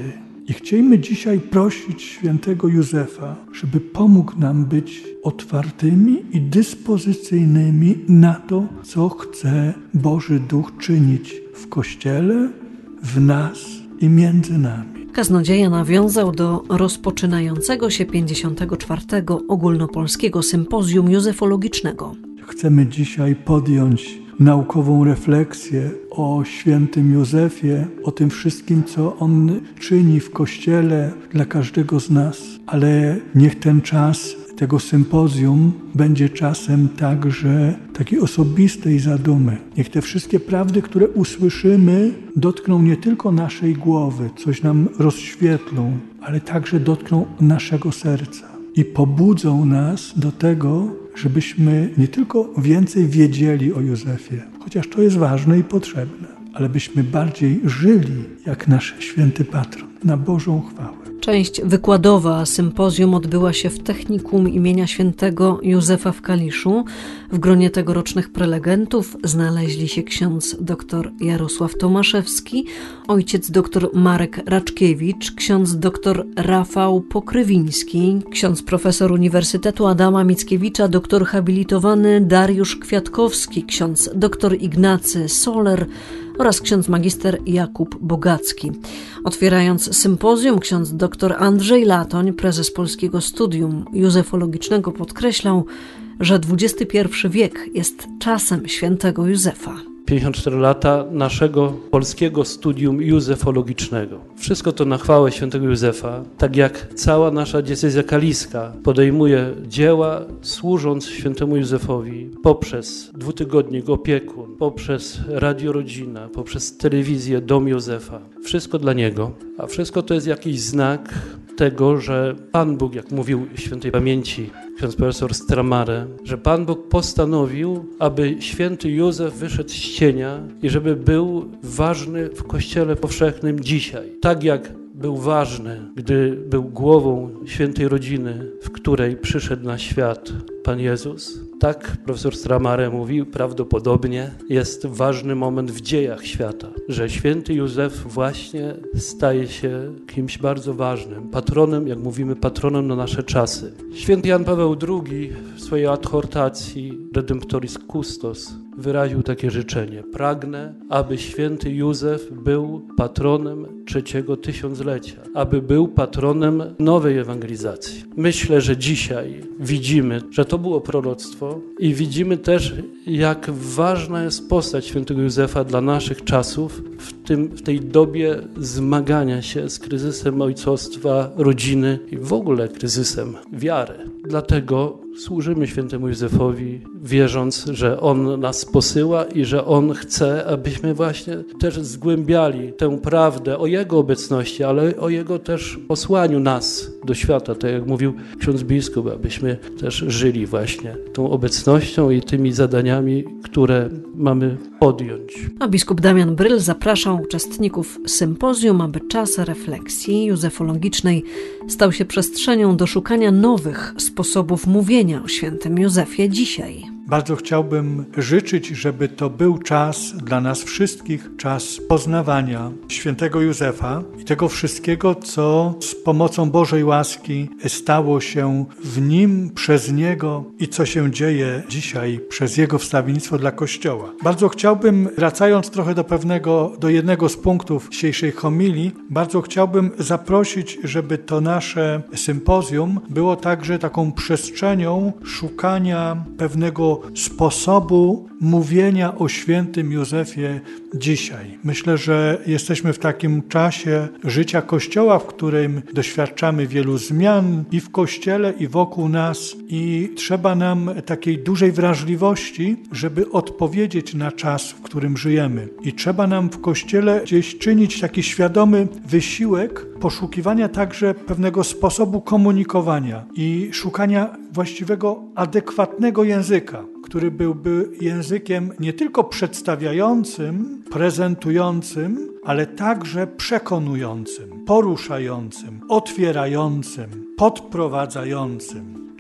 I chcielibyśmy dzisiaj prosić świętego Józefa, żeby pomógł nam być otwartymi i dyspozycyjnymi na to, co chce Boży Duch czynić w Kościele, w nas i między nami. Kaznodzieja nawiązał do rozpoczynającego się 54. Ogólnopolskiego Sympozjum Józefologicznego. Chcemy dzisiaj podjąć naukową refleksję o świętym Józefie, o tym wszystkim, co on czyni w Kościele dla każdego z nas. Ale niech ten czas tego sympozjum będzie czasem także takiej osobistej zadumy. Niech te wszystkie prawdy, które usłyszymy, dotkną nie tylko naszej głowy, coś nam rozświetlą, ale także dotkną naszego serca i pobudzą nas do tego, żebyśmy nie tylko więcej wiedzieli o Józefie, chociaż to jest ważne i potrzebne, ale byśmy bardziej żyli jak nasz święty patron, na Bożą chwałę. Część wykładowa sympozjum odbyła się w Technikum imienia świętego Józefa w Kaliszu. W gronie tegorocznych prelegentów znaleźli się ksiądz dr Jarosław Tomaszewski, ojciec dr Marek Raczkiewicz, ksiądz dr Rafał Pokrywiński, ksiądz profesor Uniwersytetu Adama Mickiewicza, doktor habilitowany Dariusz Kwiatkowski, ksiądz dr Ignacy Soler oraz ksiądz magister Jakub Bogacki. Otwierając sympozjum, ksiądz dr Andrzej Latoń, prezes Polskiego Studium Józefologicznego, podkreślał, że XXI wiek jest czasem świętego Józefa. 54 lata naszego polskiego studium józefologicznego. Wszystko to na chwałę świętego Józefa, tak jak cała nasza diecezja kaliska podejmuje dzieła służąc świętemu Józefowi poprzez dwutygodnik Opiekun, poprzez Radio Rodzina, poprzez telewizję Dom Józefa. Wszystko dla Niego, a wszystko to jest jakiś znak tego, że Pan Bóg, jak mówił świętej pamięci ksiądz profesor Stramare, że Pan Bóg postanowił, aby święty Józef wyszedł z cienia i żeby był ważny w Kościele powszechnym dzisiaj. Tak jak był ważny, gdy był głową świętej rodziny, w której przyszedł na świat Pan Jezus. Tak profesor Stramare mówił, prawdopodobnie jest ważny moment w dziejach świata, że święty Józef właśnie staje się kimś bardzo ważnym, patronem, jak mówimy, patronem na nasze czasy. Święty Jan Paweł II w swojej adhortacji Redemptoris Custos wyraził takie życzenie. Pragnę, aby święty Józef był patronem trzeciego tysiąclecia, aby był patronem nowej ewangelizacji. Myślę, że dzisiaj widzimy, że to było proroctwo i widzimy też, jak ważna jest postać świętego Józefa dla naszych czasów w tej dobie zmagania się z kryzysem ojcostwa, rodziny i w ogóle kryzysem wiary. Dlatego służymy świętemu Józefowi, wierząc, że On nas posyła i że On chce, abyśmy właśnie też zgłębiali tę prawdę o Jego obecności, ale o Jego też posłaniu nas do świata, tak jak mówił ksiądz biskup, abyśmy też żyli właśnie tą obecnością i tymi zadaniami, które mamy podjąć. A biskup Damian Bryl zapraszał uczestników sympozjum, aby czas refleksji józefologicznej stał się przestrzenią do szukania nowych sposobów mówienia o świętym Józefie dzisiaj. Bardzo chciałbym życzyć, żeby to był czas dla nas wszystkich, czas poznawania świętego Józefa i tego wszystkiego, co z pomocą Bożej łaski stało się w nim, przez niego i co się dzieje dzisiaj przez jego wstawiennictwo dla Kościoła. Bardzo chciałbym, wracając trochę do jednego z punktów dzisiejszej homilii, bardzo chciałbym zaprosić, żeby to nasze sympozjum było także taką przestrzenią szukania pewnego sposobu mówienia o świętym Józefie dzisiaj. Myślę, że jesteśmy w takim czasie życia Kościoła, w którym doświadczamy wielu zmian i w Kościele, i wokół nas i trzeba nam takiej dużej wrażliwości, żeby odpowiedzieć na czas, w którym żyjemy. I trzeba nam w Kościele gdzieś czynić taki świadomy wysiłek poszukiwania także pewnego sposobu komunikowania i szukania właściwego, adekwatnego języka, który byłby językiem nie tylko przedstawiającym, prezentującym, ale także przekonującym, poruszającym, otwierającym, podprowadzającym.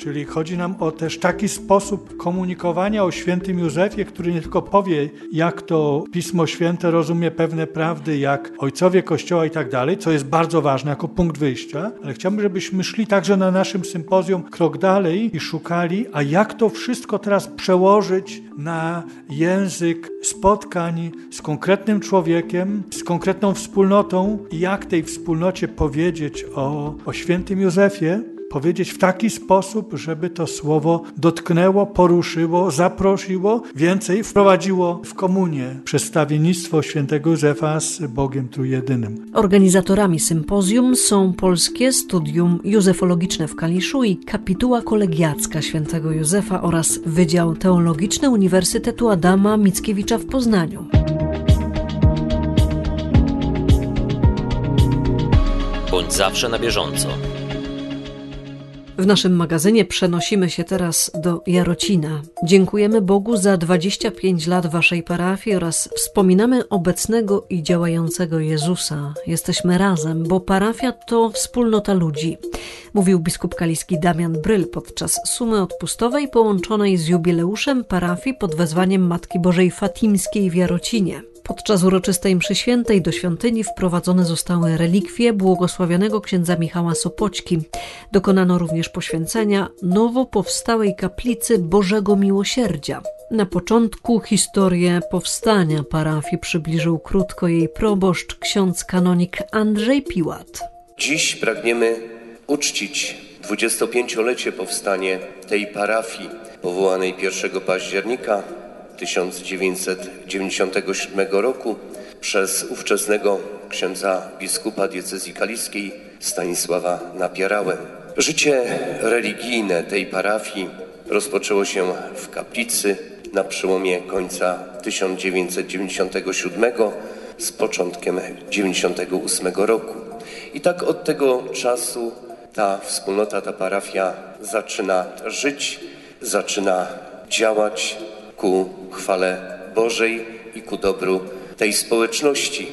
Czyli chodzi nam o też taki sposób komunikowania o świętym Józefie, który nie tylko powie, jak to Pismo Święte rozumie pewne prawdy, jak ojcowie Kościoła i tak dalej, co jest bardzo ważne jako punkt wyjścia, ale chciałbym, żebyśmy szli także na naszym sympozjum krok dalej i szukali, a jak to wszystko teraz przełożyć na język spotkań z konkretnym człowiekiem, z konkretną wspólnotą i jak tej wspólnocie powiedzieć o świętym Józefie, powiedzieć w taki sposób, żeby to słowo dotknęło, poruszyło, zaprosiło, więcej wprowadziło w komunię przedstawienictwo świętego Józefa z Bogiem Trójjedynym. Organizatorami sympozjum są Polskie Studium Józefologiczne w Kaliszu i Kapituła Kolegiacka świętego Józefa oraz Wydział Teologiczny Uniwersytetu Adama Mickiewicza w Poznaniu. Bądź zawsze na bieżąco. W naszym magazynie przenosimy się teraz do Jarocina. Dziękujemy Bogu za 25 lat waszej parafii oraz wspominamy obecnego i działającego Jezusa. Jesteśmy razem, bo parafia to wspólnota ludzi, mówił biskup kaliski Damian Bryl podczas sumy odpustowej połączonej z jubileuszem parafii pod wezwaniem Matki Bożej Fatimskiej w Jarocinie. Podczas uroczystej mszy świętej do świątyni wprowadzone zostały relikwie błogosławionego księdza Michała Sopoćki. Dokonano również poświęcenia nowo powstałej kaplicy Bożego Miłosierdzia. Na początku historię powstania parafii przybliżył krótko jej proboszcz, ksiądz kanonik Andrzej Piłat. Dziś pragniemy uczcić 25-lecie powstania tej parafii, powołanej 1 października 1997 roku przez ówczesnego księdza biskupa diecezji kaliskiej Stanisława Napierałę. Życie religijne tej parafii rozpoczęło się w kaplicy na przełomie końca 1997 z początkiem 1998 roku. I tak od tego czasu ta wspólnota, ta parafia zaczyna żyć, zaczyna działać ku chwale Bożej i ku dobru tej społeczności,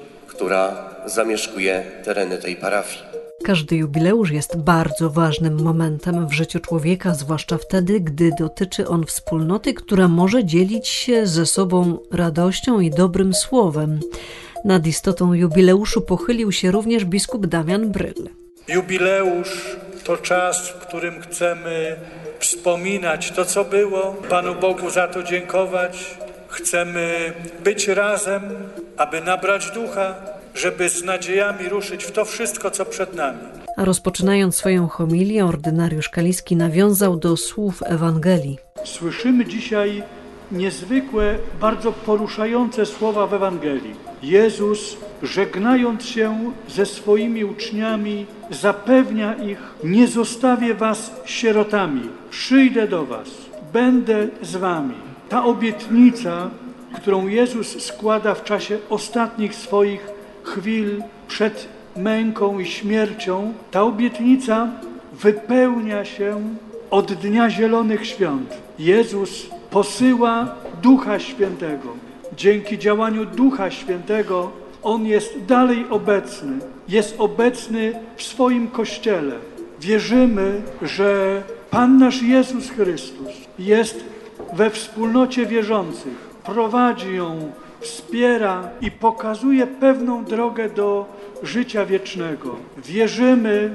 która zamieszkuje tereny tej parafii. Każdy jubileusz jest bardzo ważnym momentem w życiu człowieka, zwłaszcza wtedy, gdy dotyczy on wspólnoty, która może dzielić się ze sobą radością i dobrym słowem. Nad istotą jubileuszu pochylił się również biskup Damian Bryl. Jubileusz to czas, w którym chcemy wspominać to, co było, Panu Bogu za to dziękować. Chcemy być razem, aby nabrać ducha, żeby z nadziejami ruszyć w to wszystko, co przed nami. A rozpoczynając swoją homilię, ordynariusz kaliski nawiązał do słów Ewangelii. Słyszymy dzisiaj niezwykłe, bardzo poruszające słowa w Ewangelii. Jezus, żegnając się ze swoimi uczniami, zapewnia ich: nie zostawię was sierotami, przyjdę do was, będę z wami. Ta obietnica, którą Jezus składa w czasie ostatnich swoich chwil przed męką i śmiercią, ta obietnica wypełnia się od Dnia Zielonych Świąt. Jezus posyła Ducha Świętego. Dzięki działaniu Ducha Świętego On jest dalej obecny. Jest obecny w swoim Kościele. Wierzymy, że Pan nasz Jezus Chrystus jest we wspólnocie wierzących. Prowadzi ją, wspiera i pokazuje pewną drogę do życia wiecznego. Wierzymy,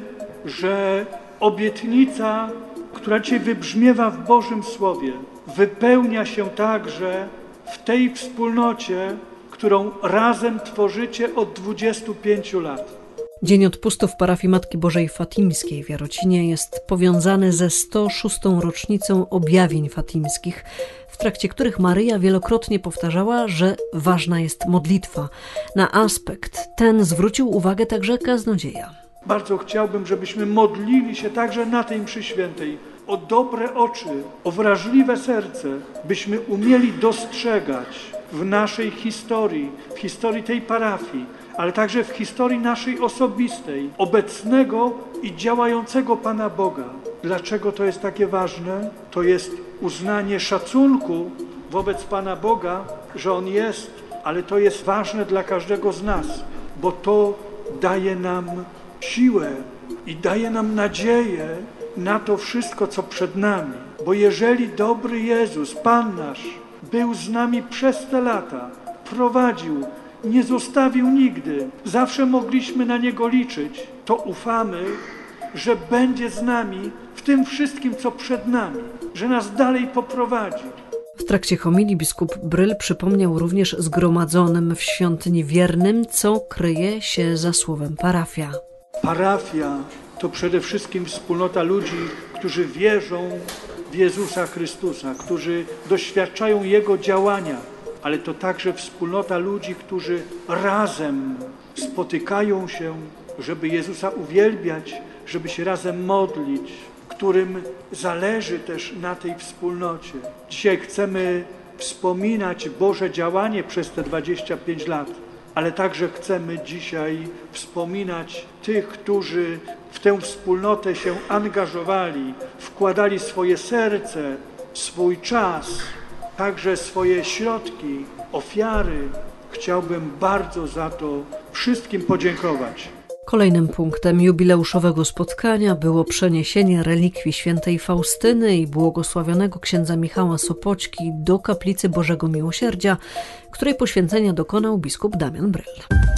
że obietnica, która dzisiaj wybrzmiewa w Bożym Słowie, wypełnia się także w tej wspólnocie, którą razem tworzycie od 25 lat. Dzień odpustu w parafii Matki Bożej Fatimskiej w Jarocinie jest powiązany ze 106. rocznicą objawień fatimskich, w trakcie których Maryja wielokrotnie powtarzała, że ważna jest modlitwa. Na aspekt ten zwrócił uwagę także kaznodzieja. Bardzo chciałbym, żebyśmy modlili się także na tej mszy świętej o dobre oczy, o wrażliwe serce, byśmy umieli dostrzegać w naszej historii, w historii tej parafii, ale także w historii naszej osobistej, obecnego i działającego Pana Boga. Dlaczego to jest takie ważne? To jest uznanie szacunku wobec Pana Boga, że On jest, ale to jest ważne dla każdego z nas, bo to daje nam siłę i daje nam nadzieję na to wszystko, co przed nami. Bo jeżeli dobry Jezus, Pan nasz, był z nami przez te lata, prowadził, nie zostawił nigdy, zawsze mogliśmy na Niego liczyć, to ufamy, że będzie z nami w tym wszystkim, co przed nami, że nas dalej poprowadzi. W trakcie homilii biskup Bryl przypomniał również zgromadzonym w świątyni wiernym, co kryje się za słowem parafia. Parafia to przede wszystkim wspólnota ludzi, którzy wierzą w Jezusa Chrystusa, którzy doświadczają Jego działania, ale to także wspólnota ludzi, którzy razem spotykają się, żeby Jezusa uwielbiać, żeby się razem modlić, którym zależy też na tej wspólnocie. Dzisiaj chcemy wspominać Boże działanie przez te 25 lat, ale także chcemy dzisiaj wspominać tych, którzy w tę wspólnotę się angażowali, wkładali swoje serce, swój czas, także swoje środki, ofiary. Chciałbym bardzo za to wszystkim podziękować. Kolejnym punktem jubileuszowego spotkania było przeniesienie relikwii świętej Faustyny i błogosławionego księdza Michała Sopoćki do kaplicy Bożego Miłosierdzia, której poświęcenia dokonał biskup Damian Bryl.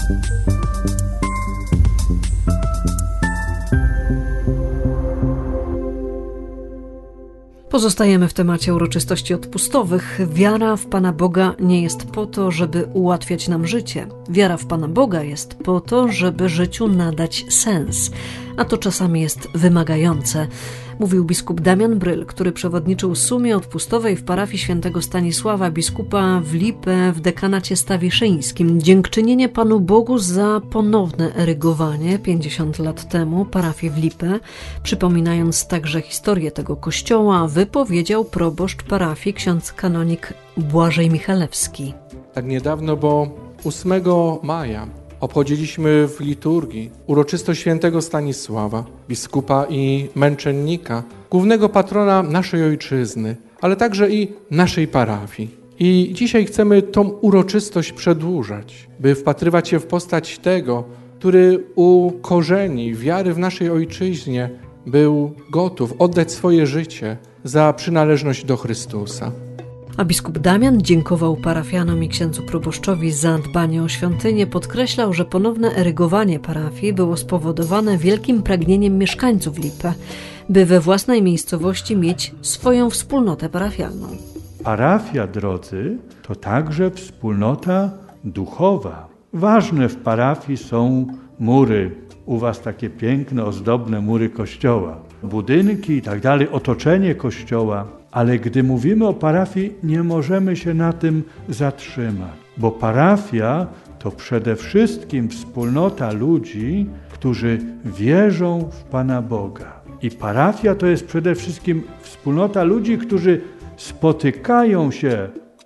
Pozostajemy w temacie uroczystości odpustowych. Wiara w Pana Boga nie jest po to, żeby ułatwiać nam życie. Wiara w Pana Boga jest po to, żeby życiu nadać sens, a to czasami jest wymagające, mówił biskup Damian Bryl, który przewodniczył sumie odpustowej w parafii świętego Stanisława biskupa w Lipę w dekanacie stawiszyńskim. Dziękczynienie Panu Bogu za ponowne erygowanie 50 lat temu parafii w Lipę, przypominając także historię tego kościoła, wypowiedział proboszcz parafii ksiądz kanonik Błażej Michalewski. Tak niedawno, bo 8 maja obchodziliśmy w liturgii uroczystość świętego Stanisława, biskupa i męczennika, głównego patrona naszej ojczyzny, ale także i naszej parafii. I dzisiaj chcemy tą uroczystość przedłużać, by wpatrywać się w postać tego, który u korzeni wiary w naszej ojczyźnie był gotów oddać swoje życie za przynależność do Chrystusa. A biskup Damian dziękował parafianom i księdzu proboszczowi za dbanie o świątynię, podkreślał, że ponowne erygowanie parafii było spowodowane wielkim pragnieniem mieszkańców Lipy, by we własnej miejscowości mieć swoją wspólnotę parafialną. Parafia, drodzy, to także wspólnota duchowa. Ważne w parafii są mury. U was takie piękne, ozdobne mury kościoła, budynki i tak dalej, otoczenie kościoła. Ale gdy mówimy o parafii, nie możemy się na tym zatrzymać, bo parafia to przede wszystkim wspólnota ludzi, którzy wierzą w Pana Boga. I parafia to jest przede wszystkim wspólnota ludzi, którzy spotykają się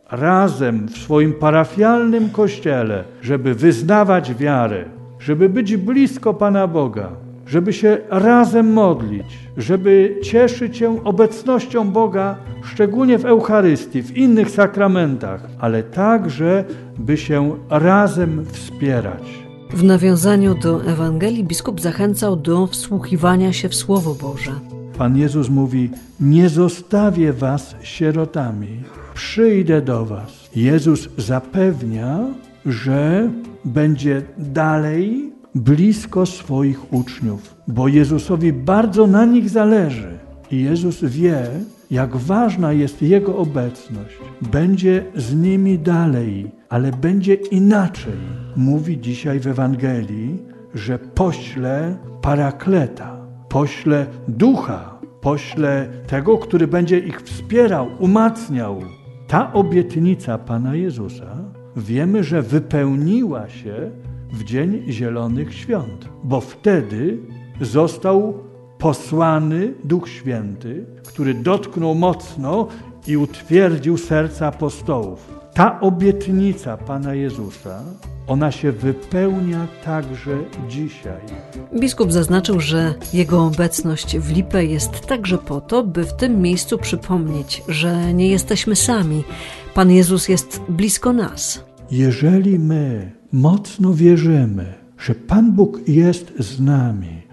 razem w swoim parafialnym kościele, żeby wyznawać wiarę, żeby być blisko Pana Boga, żeby się razem modlić, żeby cieszyć się obecnością Boga, szczególnie w Eucharystii, w innych sakramentach, ale także, by się razem wspierać. W nawiązaniu do Ewangelii biskup zachęcał do wsłuchiwania się w Słowo Boże. Pan Jezus mówi: nie zostawię was sierotami, przyjdę do was. Jezus zapewnia, że będzie dalej blisko swoich uczniów, bo Jezusowi bardzo na nich zależy. I Jezus wie, jak ważna jest Jego obecność. Będzie z nimi dalej, ale będzie inaczej. Mówi dzisiaj w Ewangelii, że pośle Parakleta, pośle Ducha, pośle tego, który będzie ich wspierał, umacniał. Ta obietnica Pana Jezusa wiemy, że wypełniła się w Dzień Zielonych Świąt, bo wtedy został posłany Duch Święty, który dotknął mocno i utwierdził serca apostołów. Ta obietnica Pana Jezusa, ona się wypełnia także dzisiaj. Biskup zaznaczył, że jego obecność w Lipę jest także po to, by w tym miejscu przypomnieć, że nie jesteśmy sami. Pan Jezus jest blisko nas. Jeżeli my mocno wierzymy, że Pan Bóg jest z nami,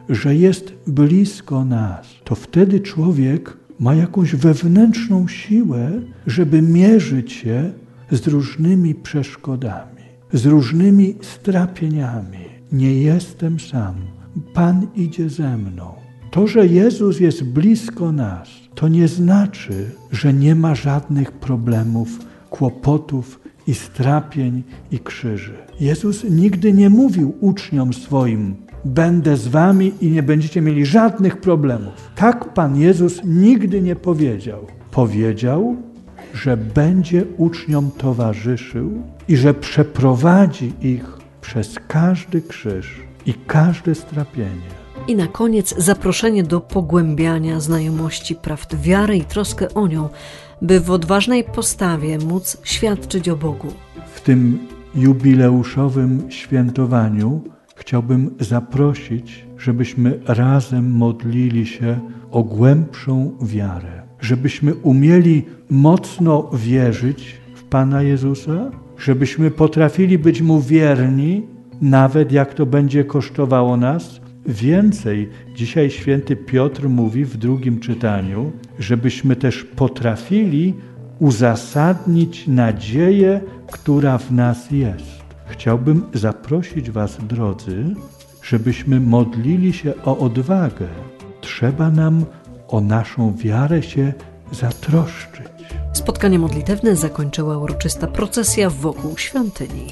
że jest blisko nas, to wtedy człowiek ma jakąś wewnętrzną siłę, żeby mierzyć się z różnymi przeszkodami, z różnymi strapieniami. Nie jestem sam. Pan idzie ze mną. To, że Jezus jest blisko nas, to nie znaczy, że nie ma żadnych problemów, kłopotów i strapień i krzyży. Jezus nigdy nie mówił uczniom swoim: będę z wami i nie będziecie mieli żadnych problemów. Tak Pan Jezus nigdy nie powiedział. Powiedział, że będzie uczniom towarzyszył i że przeprowadzi ich przez każdy krzyż i każde strapienie. I na koniec zaproszenie do pogłębiania znajomości prawd wiary i troskę o nią, by w odważnej postawie móc świadczyć o Bogu. W tym jubileuszowym świętowaniu chciałbym zaprosić, żebyśmy razem modlili się o głębszą wiarę, żebyśmy umieli mocno wierzyć w Pana Jezusa, żebyśmy potrafili być Mu wierni, nawet jak to będzie kosztowało nas. Więcej, dzisiaj święty Piotr mówi w drugim czytaniu, żebyśmy też potrafili uzasadnić nadzieję, która w nas jest. Chciałbym zaprosić Was, drodzy, żebyśmy modlili się o odwagę. Trzeba nam o naszą wiarę się zatroszczyć. Spotkanie modlitewne zakończyła uroczysta procesja wokół świątyni.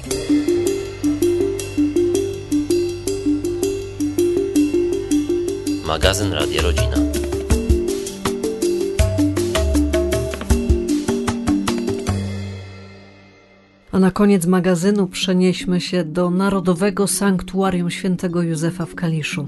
Magazyn Radia Rodzina. A na koniec magazynu przenieśmy się do Narodowego Sanktuarium Świętego Józefa w Kaliszu.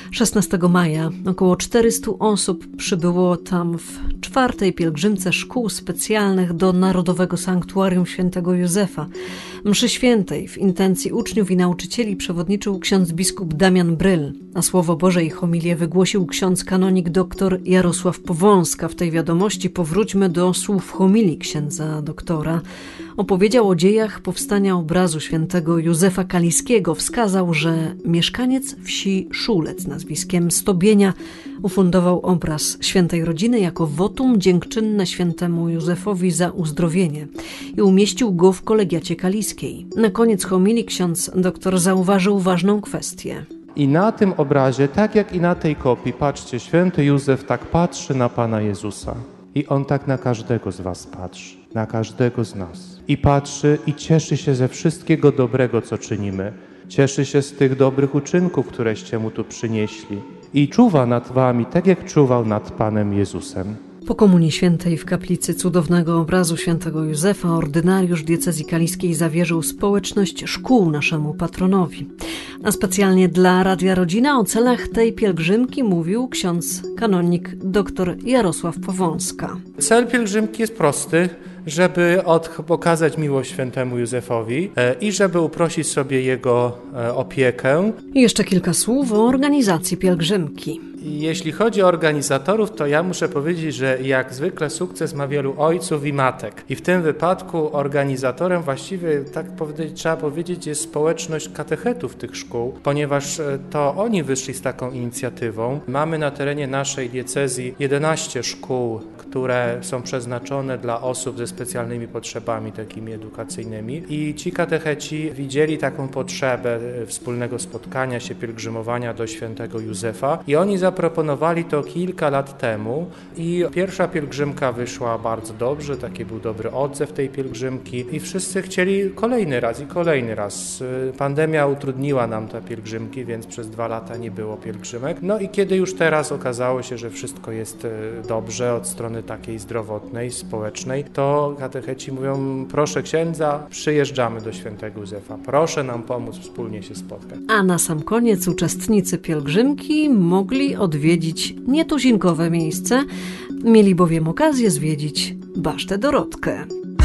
16 maja około 400 osób przybyło tam w 4. pielgrzymce szkół specjalnych do Narodowego Sanktuarium Świętego Józefa. Mszy świętej w intencji uczniów i nauczycieli przewodniczył ksiądz biskup Damian Bryl, a Słowo Boże i homilię wygłosił ksiądz kanonik dr Jarosław Powązka. W tej wiadomości powróćmy do słów homilii księdza doktora. Opowiedział o dziejach powstania obrazu świętego Józefa Kaliskiego. Wskazał, że mieszkaniec wsi Szulec nazwiskiem Stobienia ufundował obraz świętej rodziny jako wotum dziękczynne świętemu Józefowi za uzdrowienie i umieścił go w kolegiacie kaliskiej. Na koniec homilii ksiądz doktor zauważył ważną kwestię. I na tym obrazie, tak jak i na tej kopii, patrzcie, święty Józef tak patrzy na Pana Jezusa. I On tak na każdego z was patrzy, na każdego z nas. I patrzy i cieszy się ze wszystkiego dobrego, co czynimy. Cieszy się z tych dobrych uczynków, któreście Mu tu przynieśli. I czuwa nad wami, tak jak czuwał nad Panem Jezusem. Po Komunii Świętej w kaplicy cudownego obrazu świętego Józefa ordynariusz diecezji kaliskiej zawierzył społeczność szkół naszemu patronowi. A specjalnie dla Radia Rodzina o celach tej pielgrzymki mówił ksiądz kanonik dr Jarosław Powązka. Cel pielgrzymki jest prosty, żeby okazać miłość świętemu Józefowi i żeby uprosić sobie jego opiekę. I jeszcze kilka słów o organizacji pielgrzymki. Jeśli chodzi o organizatorów, to ja muszę powiedzieć, że jak zwykle sukces ma wielu ojców i matek. I w tym wypadku organizatorem właściwie, trzeba powiedzieć, jest społeczność katechetów tych szkół, ponieważ to oni wyszli z taką inicjatywą. Mamy na terenie naszej diecezji 11 szkół, które są przeznaczone dla osób ze specjalnymi potrzebami takimi edukacyjnymi i ci katecheci widzieli taką potrzebę wspólnego spotkania się, pielgrzymowania do świętego Józefa i oni zaproponowali to kilka lat temu i pierwsza pielgrzymka wyszła bardzo dobrze, taki był dobry odzew tej pielgrzymki i wszyscy chcieli kolejny raz i kolejny raz. Pandemia utrudniła nam te pielgrzymki, więc przez 2 lata nie było pielgrzymek. No i kiedy już teraz okazało się, że wszystko jest dobrze od strony takiej zdrowotnej, społecznej, to katecheci mówią: proszę księdza, przyjeżdżamy do świętego Józefa, proszę nam pomóc wspólnie się spotkać. A na sam koniec uczestnicy pielgrzymki mogli odwiedzić nietuzinkowe miejsce, mieli bowiem okazję zwiedzić Basztę Dorotkę.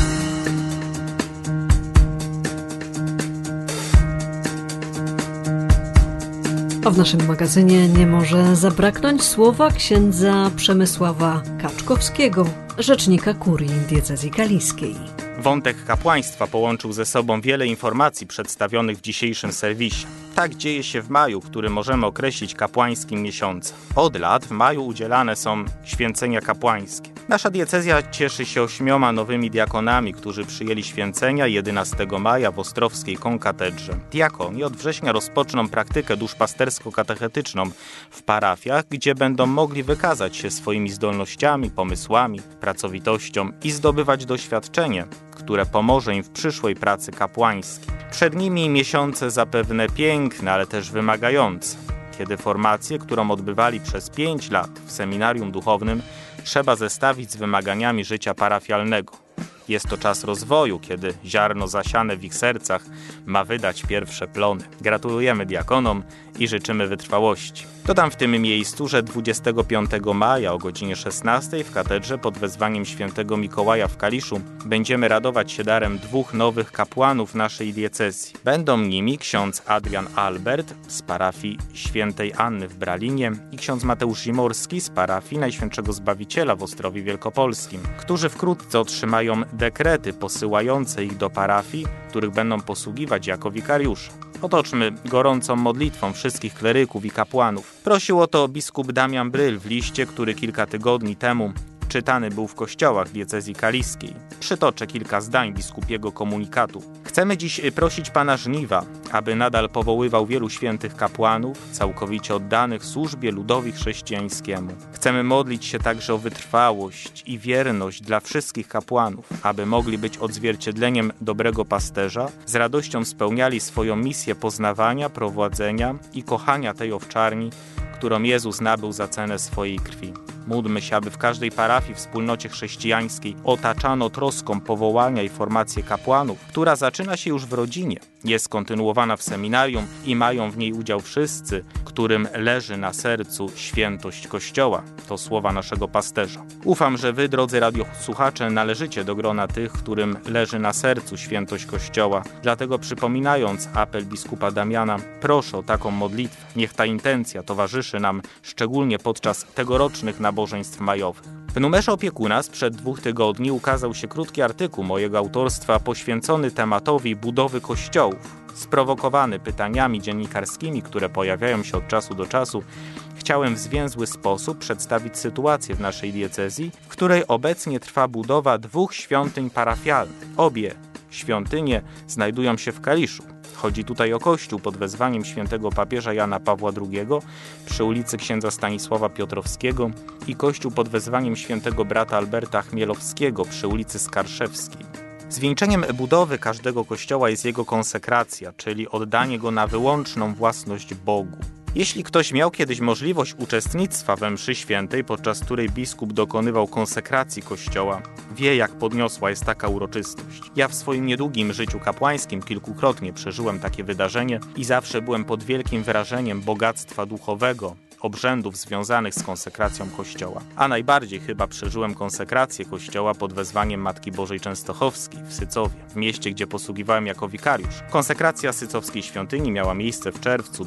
A w naszym magazynie nie może zabraknąć słowa księdza Przemysława Kaczkowskiego, rzecznika kurii diecezji kaliskiej. Wątek kapłaństwa połączył ze sobą wiele informacji przedstawionych w dzisiejszym serwisie. Tak dzieje się w maju, który możemy określić kapłańskim miesiącem. Od lat w maju udzielane są święcenia kapłańskie. Nasza diecezja cieszy się 8 nowymi diakonami, którzy przyjęli święcenia 11 maja w ostrowskiej konkatedrze. Diakoni od września rozpoczną praktykę duszpastersko-katechetyczną w parafiach, gdzie będą mogli wykazać się swoimi zdolnościami, pomysłami, pracowitością i zdobywać doświadczenie, które pomoże im w przyszłej pracy kapłańskiej. Przed nimi miesiące zapewne piękne, ale też wymagające, kiedy formację, którą odbywali przez 5 lat w seminarium duchownym, trzeba zestawić z wymaganiami życia parafialnego. Jest to czas rozwoju, kiedy ziarno zasiane w ich sercach ma wydać pierwsze plony. Gratulujemy diakonom i życzymy wytrwałości. Dodam w tym miejscu, że 25 maja o godzinie 16 w katedrze pod wezwaniem świętego Mikołaja w Kaliszu będziemy radować się darem 2 nowych kapłanów naszej diecezji. Będą nimi ksiądz Adrian Albert z parafii świętej Anny w Bralinie i ksiądz Mateusz Zimorski z parafii Najświętszego Zbawiciela w Ostrowie Wielkopolskim, którzy wkrótce otrzymają dekrety posyłające ich do parafii, których będą posługiwać jako wikariusze. Otoczmy gorącą modlitwą wszystkich kleryków i kapłanów. Prosił o to biskup Damian Bryl w liście, który kilka tygodni temu czytany był w kościołach diecezji kaliskiej. Przytoczę kilka zdań biskupiego komunikatu. Chcemy dziś prosić Pana Żniwa, aby nadal powoływał wielu świętych kapłanów, całkowicie oddanych służbie ludowi chrześcijańskiemu. Chcemy modlić się także o wytrwałość i wierność dla wszystkich kapłanów, aby mogli być odzwierciedleniem dobrego pasterza, z radością spełniali swoją misję poznawania, prowadzenia i kochania tej owczarni, którą Jezus nabył za cenę swojej krwi. Módlmy się, aby w każdej parafii, wspólnocie chrześcijańskiej otaczano troską powołania i formację kapłanów, która zaczyna się już w rodzinie, jest kontynuowana w seminarium i mają w niej udział wszyscy, którym leży na sercu świętość Kościoła. To słowa naszego pasterza. Ufam, że wy, drodzy radiosłuchacze, należycie do grona tych, którym leży na sercu świętość Kościoła. Dlatego przypominając apel biskupa Damiana, proszę o taką modlitwę. Niech ta intencja towarzyszy nam szczególnie podczas tegorocznych nabożeństw majowych. W numerze Opiekuna sprzed 2 tygodni ukazał się krótki artykuł mojego autorstwa poświęcony tematowi budowy kościołów. Sprowokowany pytaniami dziennikarskimi, które pojawiają się od czasu do czasu, chciałem w zwięzły sposób przedstawić sytuację w naszej diecezji, w której obecnie trwa budowa 2 świątyń parafialnych. Obie świątynie znajdują się w Kaliszu. Chodzi tutaj o kościół pod wezwaniem świętego papieża Jana Pawła II przy ulicy księdza Stanisława Piotrowskiego i kościół pod wezwaniem świętego brata Alberta Chmielowskiego przy ulicy Skarszewskiej. Zwieńczeniem budowy każdego kościoła jest jego konsekracja, czyli oddanie go na wyłączną własność Bogu. Jeśli ktoś miał kiedyś możliwość uczestnictwa we mszy świętej, podczas której biskup dokonywał konsekracji kościoła, wie, jak podniosła jest taka uroczystość. Ja w swoim niedługim życiu kapłańskim kilkukrotnie przeżyłem takie wydarzenie i zawsze byłem pod wielkim wrażeniem bogactwa duchowego obrzędów związanych z konsekracją Kościoła. A najbardziej chyba przeżyłem konsekrację Kościoła pod wezwaniem Matki Bożej Częstochowskiej w Sycowie, w mieście, gdzie posługiwałem jako wikariusz. Konsekracja sycowskiej świątyni miała miejsce w czerwcu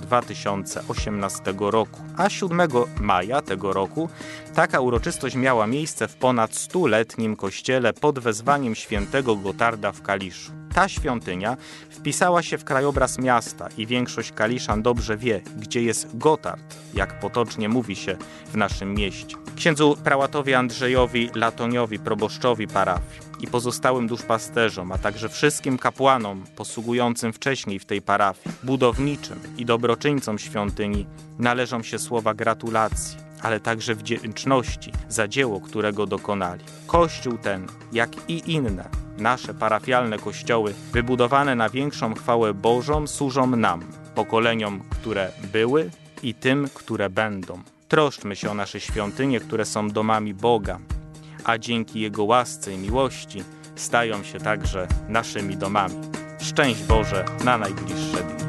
2018 roku, a 7 maja tego roku taka uroczystość miała miejsce w ponad 100-letnim kościele pod wezwaniem świętego Gotarda w Kaliszu. Ta świątynia wpisała się w krajobraz miasta i większość Kaliszan dobrze wie, gdzie jest Gotard, jak potocznie mówi się w naszym mieście. Księdzu prałatowi Andrzejowi Latoniowi, proboszczowi parafii i pozostałym duszpasterzom, a także wszystkim kapłanom posługującym wcześniej w tej parafii, budowniczym i dobroczyńcom świątyni należą się słowa gratulacji, ale także wdzięczności za dzieło, którego dokonali. Kościół ten, jak i inne nasze parafialne kościoły, wybudowane na większą chwałę Bożą, służą nam, pokoleniom, które były i tym, które będą. Troszczmy się o nasze świątynie, które są domami Boga, a dzięki Jego łasce i miłości stają się także naszymi domami. Szczęść Boże na najbliższe dni.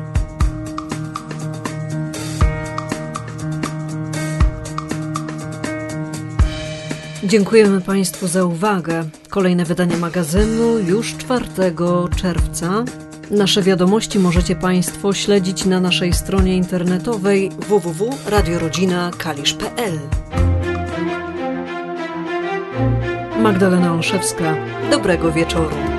Dziękujemy Państwu za uwagę. Kolejne wydanie magazynu już 4 czerwca. Nasze wiadomości możecie Państwo śledzić na naszej stronie internetowej www.radiorodzina.kalisz.pl. Magdalena Olszewska. Dobrego wieczoru.